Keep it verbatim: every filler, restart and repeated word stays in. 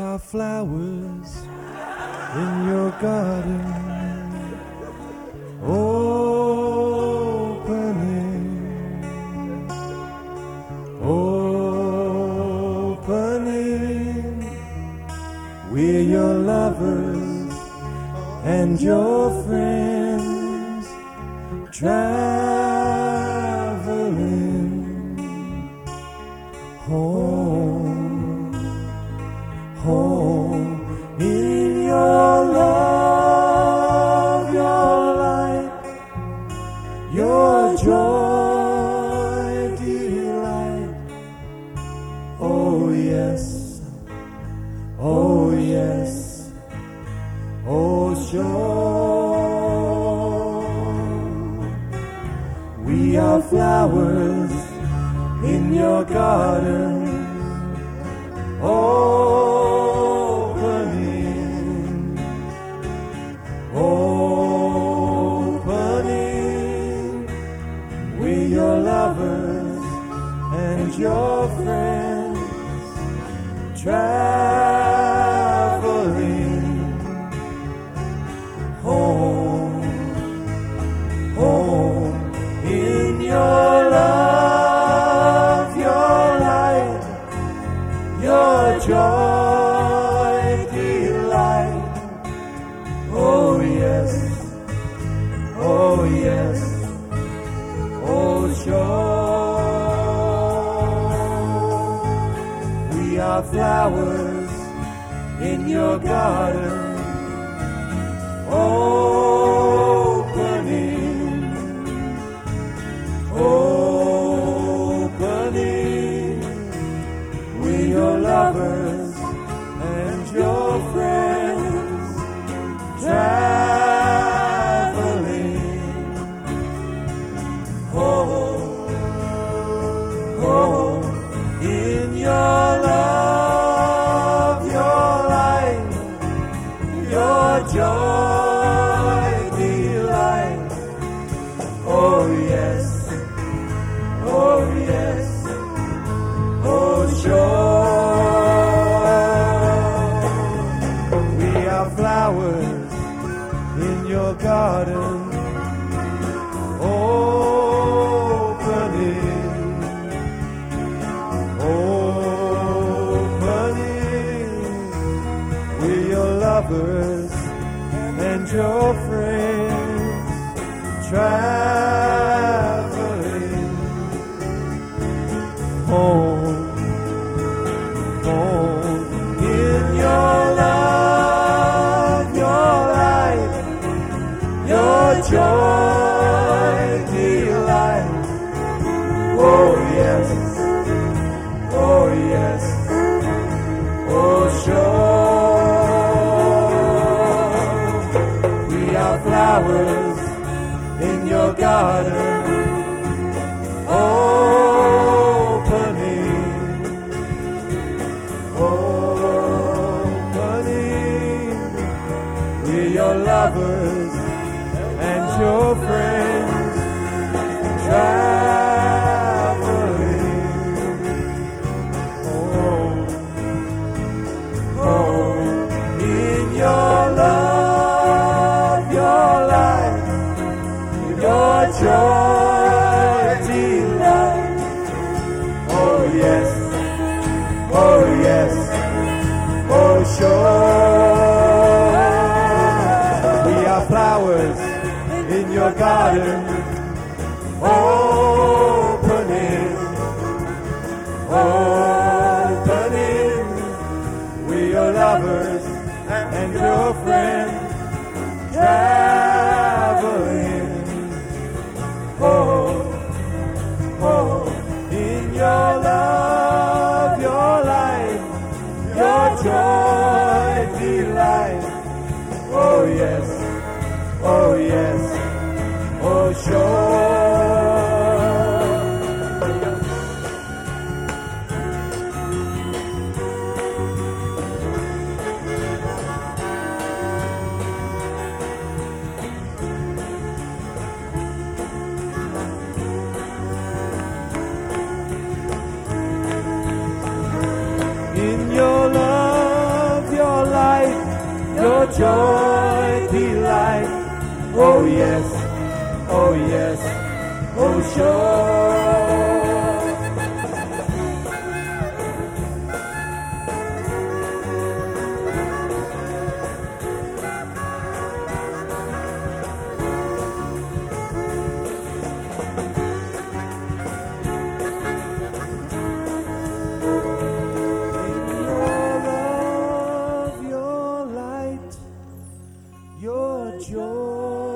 are flowers in your garden, opening, opening. We're your lovers and your friends, traveling home, home. In your love, your light, your joy, delight. Oh yes, oh yes, oh sure. We are flowers in your garden, opening, opening. We're your lovers and your friends, traveling home, home. In your love, your light, your joy, delight. Oh yes, oh yes, oh sure. We are flowers in your garden, opening, opening. We're your lovers and your friends, traveling home, home. In your love, your light, your joy, delight. Oh yes, oh yes, oh sure. We are flowers in your garden, opening, opening. We're your lovers and your friends, traveling home, home. In your love, your light, your joy, delight. Oh yes, oh yes, oh sure. We are flowers in your garden, opening, opening. We're your lovers and your friends, traveling home, home. In your love, your light, your joy, delight. Oh yes, oh yes, oh sure. We are flowers in your garden, opening, opening. We are lovers and your friends, traveling home, home. In your love, your light, your joy, delight. Oh yes, oh yes, oh sure. In your love, joy, delight. Oh yes, oh yes, oh sure. Your joy.